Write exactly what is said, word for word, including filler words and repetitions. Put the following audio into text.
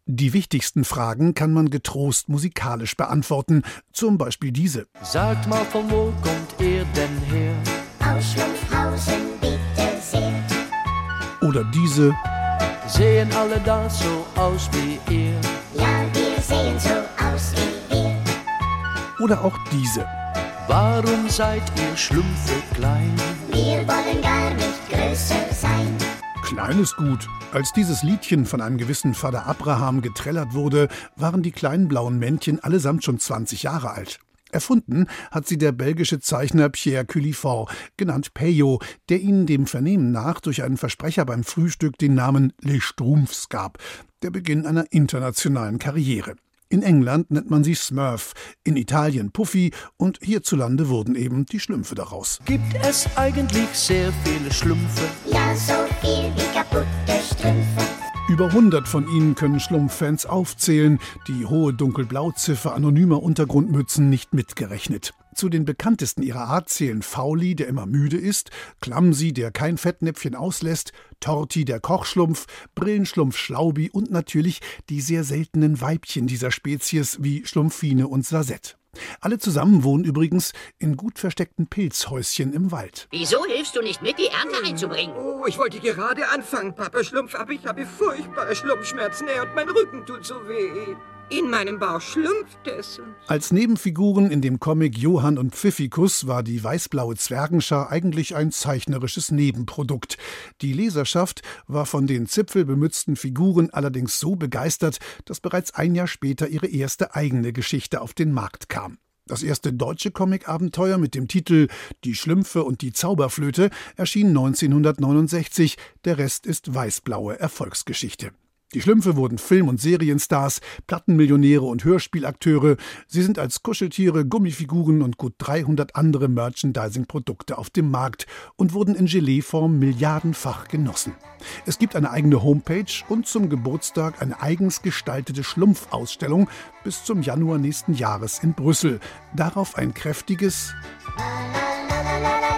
Die wichtigsten Fragen kann man getrost musikalisch beantworten, zum Beispiel diese. Sagt mal, von wo kommt ihr denn her? Aus Schlumpfhausen, bitte sehr. Oder diese. Sehen alle da so aus wie ihr? Ja, wir sehen so aus wie wir. Oder auch diese. Warum seid ihr Schlümpfe klein? Wir wollen gar nicht größer sein. Klein ist gut. Als dieses Liedchen von einem gewissen Vater Abraham getrellert wurde, waren die kleinen blauen Männchen allesamt schon zwanzig Jahre alt. Erfunden hat sie der belgische Zeichner Pierre Cullifort, genannt Peyo, der ihnen dem Vernehmen nach durch einen Versprecher beim Frühstück den Namen Les Schtroumpfs gab, der Beginn einer internationalen Karriere. In England nennt man sie Smurf, in Italien Puffy und hierzulande wurden eben die Schlümpfe daraus. Gibt es eigentlich sehr viele Schlümpfe? Ja, so viel wie kaputte Strümpfe. Über hundert von ihnen können Schlumpffans aufzählen, die hohe Dunkelblauziffer anonymer Untergrundmützen nicht mitgerechnet. Zu den bekanntesten ihrer Art zählen Fauli, der immer müde ist, Clumsy, der kein Fettnäpfchen auslässt, Torti, der Kochschlumpf, Brillenschlumpf Schlaubi und natürlich die sehr seltenen Weibchen dieser Spezies wie Schlumpfine und Sasette. Alle zusammen wohnen übrigens in gut versteckten Pilzhäuschen im Wald. Wieso hilfst du nicht mit, die Ernte einzubringen? Oh, ich wollte gerade anfangen, Papa Schlumpf, aber ich habe furchtbare Schlumpfschmerzen und mein Rücken tut so weh. In meinem Bauch schlumpft es. Als Nebenfiguren in dem Comic Johann und Pfiffikus war die weißblaue Zwergenschar eigentlich ein zeichnerisches Nebenprodukt. Die Leserschaft war von den zipfelbemützten Figuren allerdings so begeistert, dass bereits ein Jahr später ihre erste eigene Geschichte auf den Markt kam. Das erste deutsche Comic-Abenteuer mit dem Titel »Die Schlümpfe und die Zauberflöte« erschien neunzehnhundertneunundsechzig, der Rest ist weißblaue Erfolgsgeschichte. Die Schlümpfe wurden Film- und Serienstars, Plattenmillionäre und Hörspielakteure. Sie sind als Kuscheltiere, Gummifiguren und gut dreihundert andere Merchandising-Produkte auf dem Markt und wurden in Geleeform milliardenfach genossen. Es gibt eine eigene Homepage und zum Geburtstag eine eigens gestaltete Schlumpfausstellung bis zum Januar nächsten Jahres in Brüssel. Darauf ein kräftiges La, la, la, la, la.